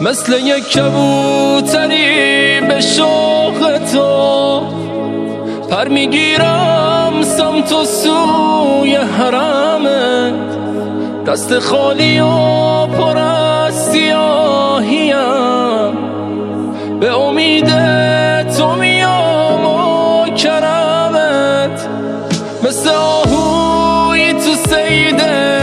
مثل یک کبوتری به شوق تو پر میگیرم سمت و سوی حرمت، دست خالی و پر از سیاهیم، به امید تو میام و کرمت، مثل آهوی تو صید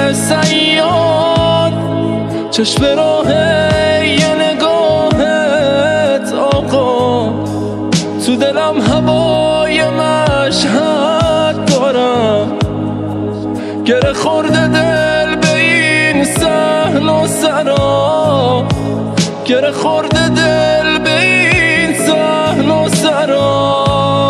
صیاد، چشم راه یه نگاهت آقا، تو دلم هوای مشهد دارم، گره خورده دل به این صحن و سرا، گره خورده دل به این صحن و سرا.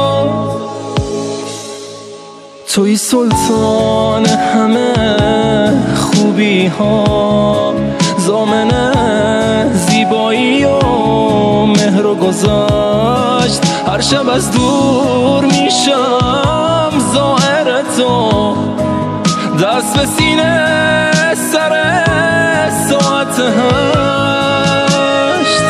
توی سلطان همه خوبی ها، ضامن زیبایی و مهر و گذشت، هر شب از دور میشم زائر تو، دست به سینه سر ساعت 8.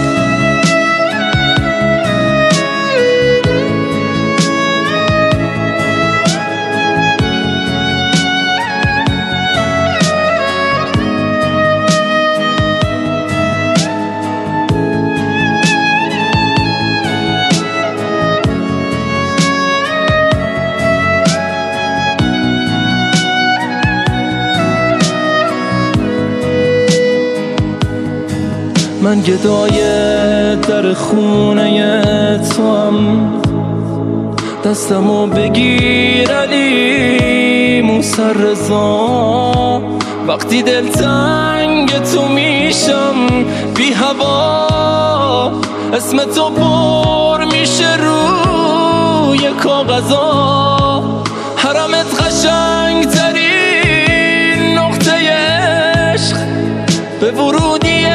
من گدای در خونه تو هم، دستمو بگیر علی موسی رضا، وقتی دلتنگ تو میشم بی هوا، اسم تو پر میشه روی کاغذا، حرمت قشنگ ترین نقطه عشق، به ورودی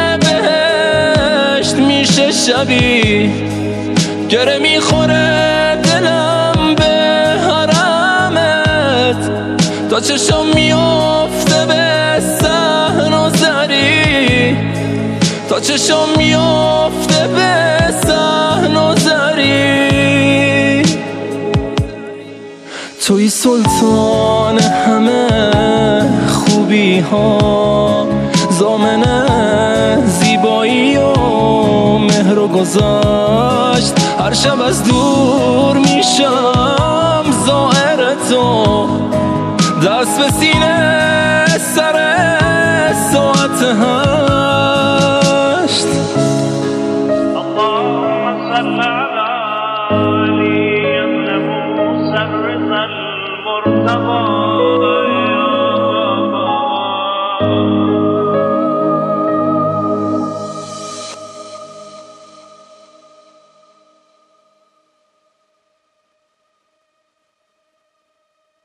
میشه شبی، گره میخوره دلم به حرمت، تا چشم میافته به صحن و زری، تا چشم میافته به صحن و زری. توی سلطان همه خوبی ها، ضامن زیبایی و مهر و گذشت، هر شب از دور میشم زائر تو، دست به سینه سر ساعت 8. اللهم صل